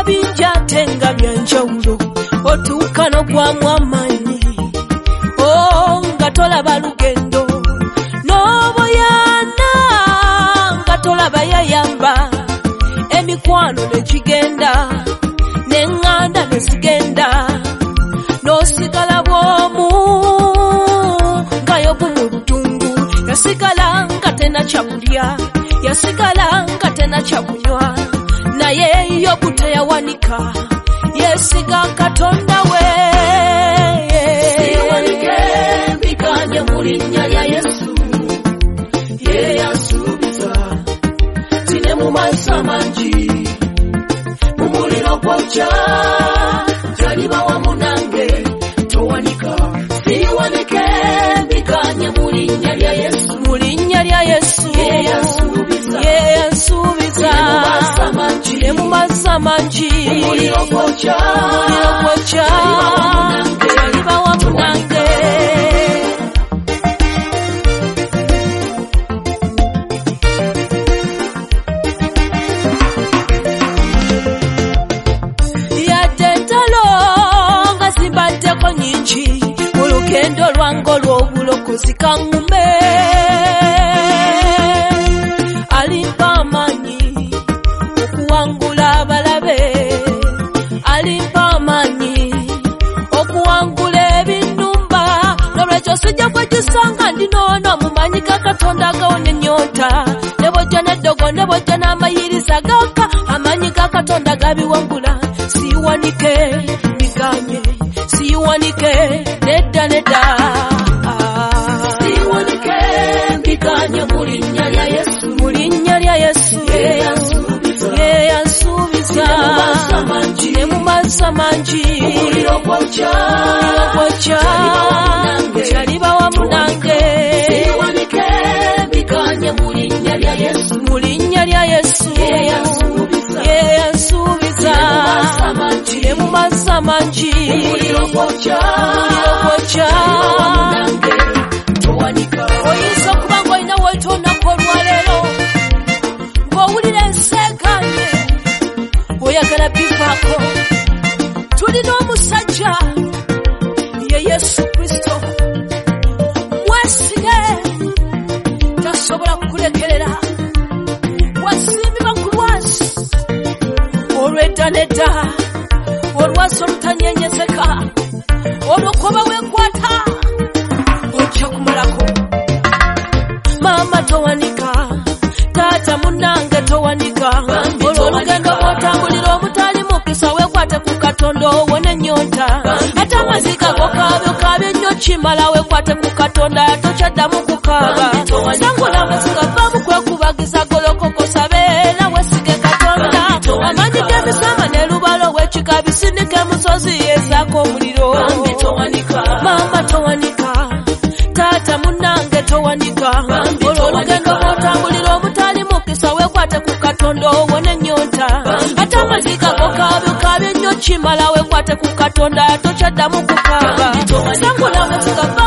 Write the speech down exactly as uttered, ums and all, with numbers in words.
bifuna binja tenga byanjawulo otuuka n'ogwamu amaanyi oh nga tolaba lugendo n'oboyana nga tolaba yayamba emikwano nekigenda n'eŋŋanda nezigenda n'osigala bwomu nga Yobu mu ddungu yasigala nga tena kyakulya yasigala nga tena kyakunywa naye Yobu teyawanika yesiga Katonda we siwanike mbiganye mu linnya lya Yesu ye yansuubiza tine mu maaso amangi mu muliro gwokya taliba wamu nange towanika siwanike mbiganye mu linnya lya Yesu mu linnya lya Yesu ye yansuubiza ye yansuubiza tine mu maaso amangi mu muliro gwokya taliba wamu nange nyingi olugendo lwange olw'obulokozi kaŋŋume alimpa amaanyi okuwangula abalabe alimpa amaanyi okuwangula ebinnumba n'olwekyo sijja kwegisanga ndi noono mumanyi ga Katonda agawona ennyonta ne bw'ojja n'eddogo ne bw'ojja n'amayiriza gaka amaanyi ga Katonda gabiwangula siwanike biganye siwanike nedda nedda siwanike mbiganye mu linnya lya Yesu mu linnya lya Yesu ye yansuubiza ne mu maaso amangi mu muliro gwokya taliba wamu nange siwanike mbiganye mu linnya lya Yesu mu linnya lya Yesu ye yansuubiza ne mu maaso amangi oyinza okuba ng'olina weetonako olwaleero ng'owulira enseekanye oyagala bivaako tulina omusajja ye Yesu Kristo mwesige tasobola kukulekerera wasimbibwa ku lwasi olw'edda n'edda olwasi olutanyenyezeka olwokuba weekwata ojja kumalako maama towanika taata munnange towanika olw'olugendo bw'otambulira omutali mukisa weekwate ku Katonda owone ennyonta ate amaziga gokaabyo kaabyo ennyo kimala weekwate ku Katonda tokyaddamu kukaaba sangula amaziga vaamu kwekubagiza golokoko sabeera wesige Katonda amaanyi g'emisama ne lubalo w'ekika bisinike musozi yezaako omuliro maama towanika taata munnange towanika olw'olugendo bw'otambulira omutali mukisa weekwate ku Katonda owone ennyonta ate amaziga gokaabyo kaabyo ennyo kimala weekwate ku Katonda tokyaddamu kukaaba sangula amaziga